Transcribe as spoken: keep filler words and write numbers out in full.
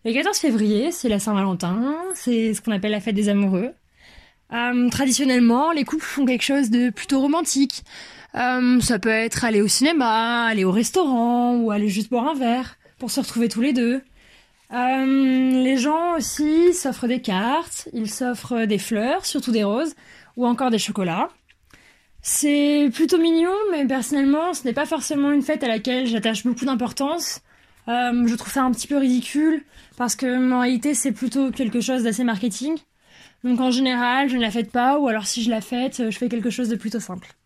Le quatorze février, c'est la Saint-Valentin, c'est ce qu'on appelle la fête des amoureux. Euh, traditionnellement, les couples font quelque chose de plutôt romantique. Euh, ça peut être aller au cinéma, aller au restaurant ou aller juste boire un verre pour se retrouver tous les deux. Euh, les gens aussi s'offrent des cartes, ils s'offrent des fleurs, surtout des roses, ou encore des chocolats. C'est plutôt mignon, mais personnellement, ce n'est pas forcément une fête à laquelle j'attache beaucoup d'importance. Euh, je trouve ça un petit peu ridicule, parce que en réalité, c'est plutôt quelque chose d'assez marketing. Donc en général, je ne la fête pas, ou alors si je la fête, je fais quelque chose de plutôt simple.